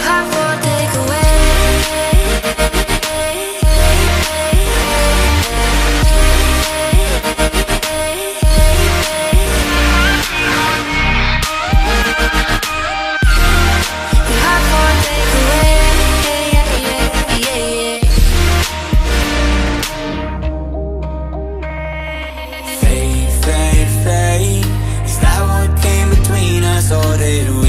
hot for takeaway. Hot for takeaway. Fate, fate, fate. Is that what came between us, or did we